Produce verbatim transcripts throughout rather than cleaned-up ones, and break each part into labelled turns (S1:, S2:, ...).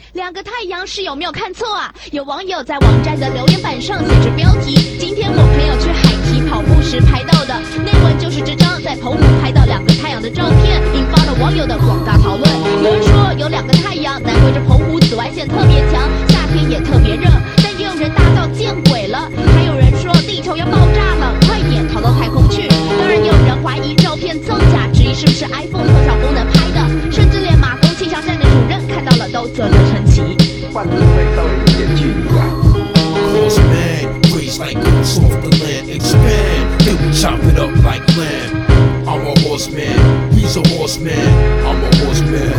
S1: 两个太阳是有没有看错啊？有网友在网站的留言板上写着标题：今天我朋友去海堤跑步时拍到的，内文就是这张在澎湖拍到两个太阳的照片，引发了网友的广大讨论。有人说有两个太阳，难怪这澎湖紫外线特别强，夏天也特别热。但也有人大叫见鬼了，还有人说地球要爆炸了，快点逃到太空去。当然也有人怀疑照片造假，质疑是不是 iPhone 特效功能拍的，甚至连马公气象站的主任看到了都啧啧称奇。
S2: 半路会稍微有点距离啊。
S3: Horseman, raised like goats off the land, expand, then we chop it up like lamb. I'm a horseman, he's a horseman, I'm a horseman.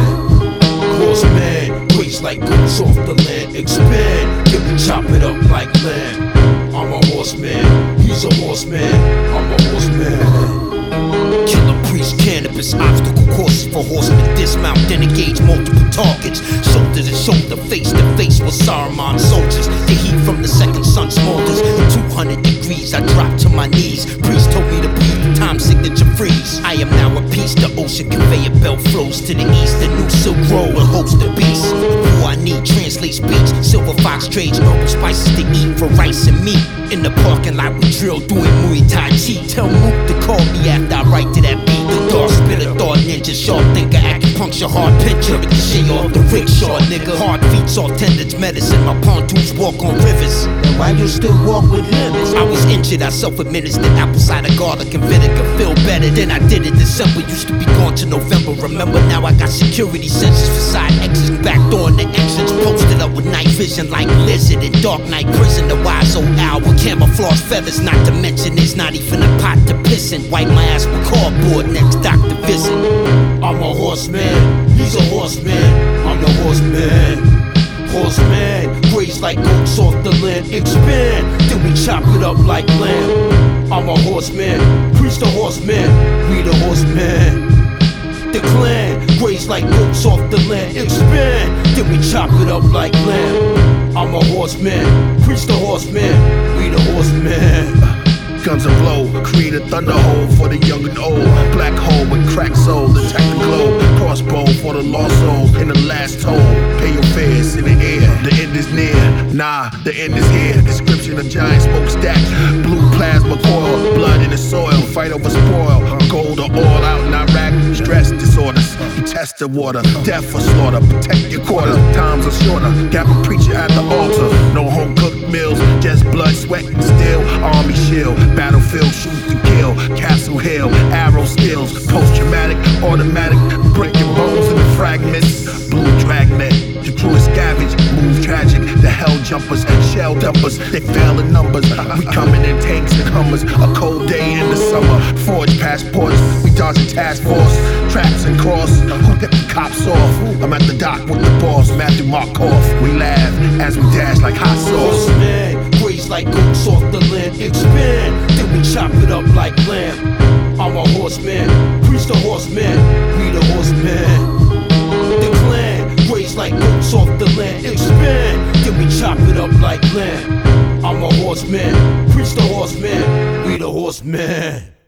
S3: Horseman, raised like goats off the land, expand, then we chop it up like lamb. I'm a horseman, he's a horseman, I'm a horseman. Killer priest, cannabis, obstacle courses for horsemen. Dismount, then engage multiple targets. Shoulder to shoulder, face to face with Saruman soldiers. The heat from the second sun smolders. At two hundred degrees, I drop to my knees. Priest told me to breathe, time signature freeze. I am now a piece, the ocean conveyor belt flows to the east. The new Silk Road will host the beast. Who I need, translate speech. Silver Fox trades herbal spices to eat for rice and meat. In the parking lot, we drill doing Muay Thai Chi. Tell Mook to call me after I write to that beat. The dark spitter, thought ninja, sharp thinker, acupuncture, hard pincher. Ricochet off the rickshaw, nigga. Hard feet, all tendons, medicine. My pontoons walk on rivers.
S2: And why you still walk with limits?
S3: I was injured, I self-administered apple cider, garlic, and vinegar. Feel better than I did in December. Used to be gone to November. Remember now I got security sensors for side exits. Back door in the entrance, posted up with night vision like lizard in Dark Knight Prison. The wise old owl with camouflage feathers. Not to mention there's not even a pot to piss in. Wipe my ass with cardboard next doctor visit. I'm a horseman, he's a horseman, I'm the horseman. Horseman, graze like goats off the land, expand, then we chop it up like lamb. I'm a horseman, preach the horseman, we the horseman. The clan, graze like goats off the land, expand, then we chop it up like lamb. I'm a horseman, preach the horseman, we the horseman.
S4: Guns a blow, create a thunder hole for the young and old. Black hole with cracked soul, detect the glow. Crossbow for the lost souls in the last toll. Pay your fares in the air, the end is near. Nah, the end is here. Description of giant smokestack. Blue plasma coil, blood in the soil. Fight over spoil, gold or oil out in Iraq. Stress disorders, you test the water. Death or slaughter, protect your quarter. Times are shorter, got a preacher at the altar. No home cooked meals, just blood, sweat and steel. Army shield. Battlefield, shoot to kill, Castle Hill, arrow skills, post-traumatic, automatic, breaking bones into fragments, blue dragnet, the crew is scavenge, move tragic, the hell jumpers, shell dumpers, they fail in numbers, we coming in tanks and hummers, a cold day in the summer, forge passports, we dodging task force, traps and cross, who get the cops off, I'm at the dock with the boss, Matthew Markoff, we laugh as we dash like hot sauce.
S3: Graze like goats off the land, expand, then we chop it up like lamb. I'm a horseman, preach the horseman, we the horseman. The clan, graze like goats off the land, expand, then we chop it up like lamb. I'm a horseman, preach the horseman, we the horseman.